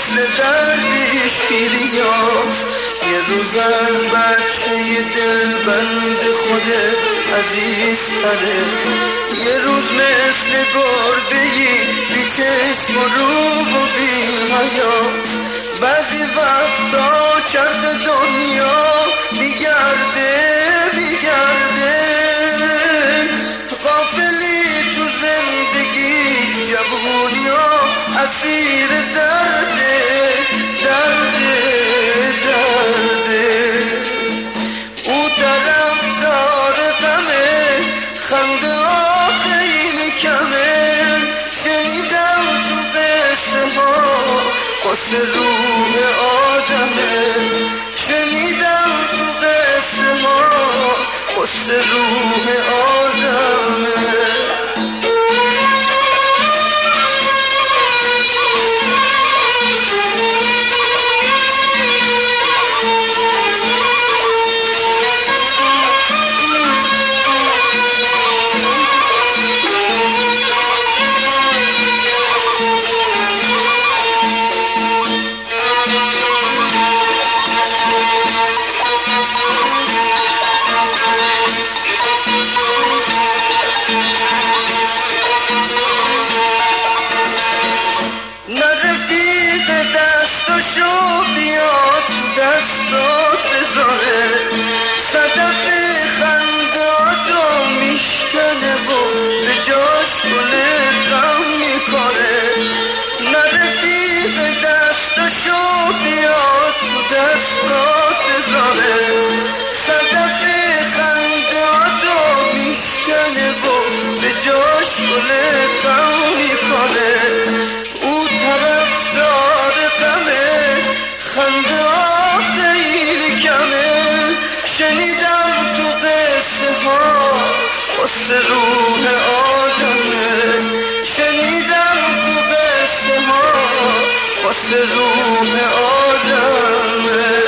مثل دردش پیریاست. یه روز از بچه دلبند خودت عزیزتره، یه روز مثل گربه‌ای بی چشم و رو و بی حیاست. بعضی وقتا چرخ دنیا میگرده غافلی تو زندگی، جوونی ها اسیر درده. او طرف داره غمه، خنده ها خیلی کمه. شنیدم تو قصه ها قصه روح آدمه، شنیدم تو قصه ها قصه روح آدمه. دستاشو بیا تو دستات بذاره، صدف خنداتو میشکنه و به جاش گل غم میکاره. نرفیق دستاشو بیا تو دستات بذاره، صدف خنداتو میشکنه و به جاش گل غم میکاره. او طرف داره غمه، خنده ها خیلی کمه. شنیدم تو قصه ها قصه روح آدمه، شنیدم تو قصه ها قصه روح آدمه.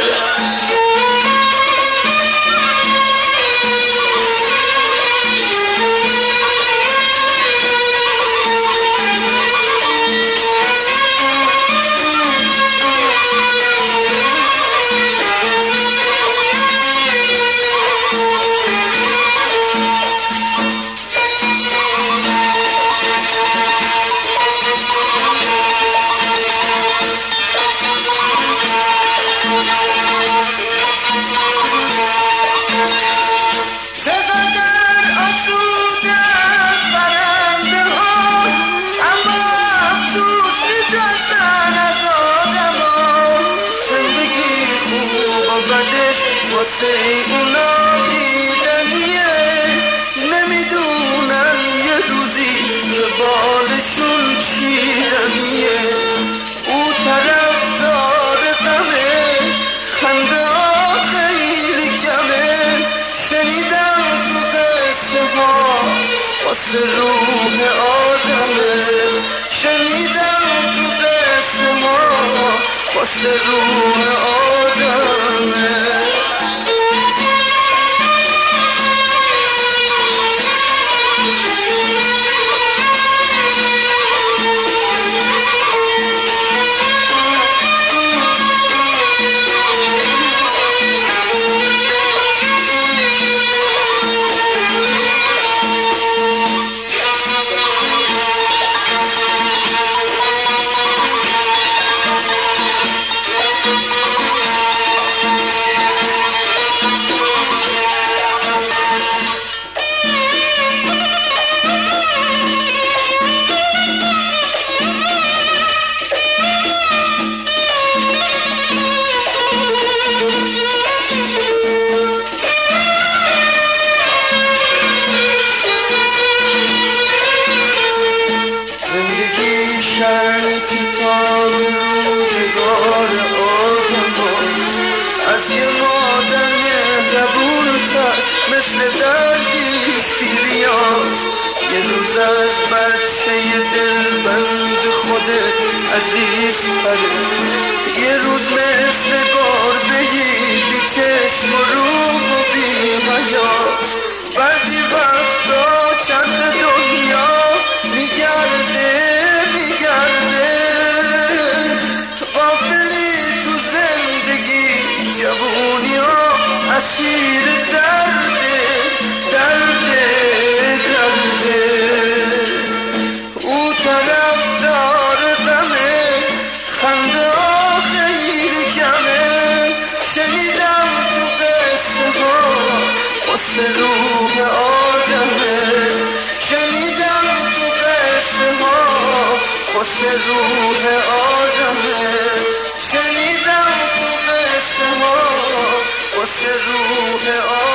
واسه اونا دیدنیه، نمیدونن یه روزی که بالشون چیدنیه. او طرف داره غمه، خنده ها خیلی کمه. شنیدم تو قصه ها واسه روح آدمه، شنیدم تو قصه ها واسه روح آدمه. کتاب روزگار آدماست، از یه مادر مهربون‌تر مثل دردیش بیریاست. یه روز از بچه دلبند خودت عزیزتره، یه روز مثل گربه‌ای بی چشم و رو و بی حیاست. بعضی وقتا چرخ دنیا میگرده شمشیر درده او طرفدار غمه خنده آخیر کمه شنیدم تو قصه ها قصه روح آدمه شنیدم تو قصه ها قصه روح آدمه شنیدم تو قصه ها قصه روح آدمه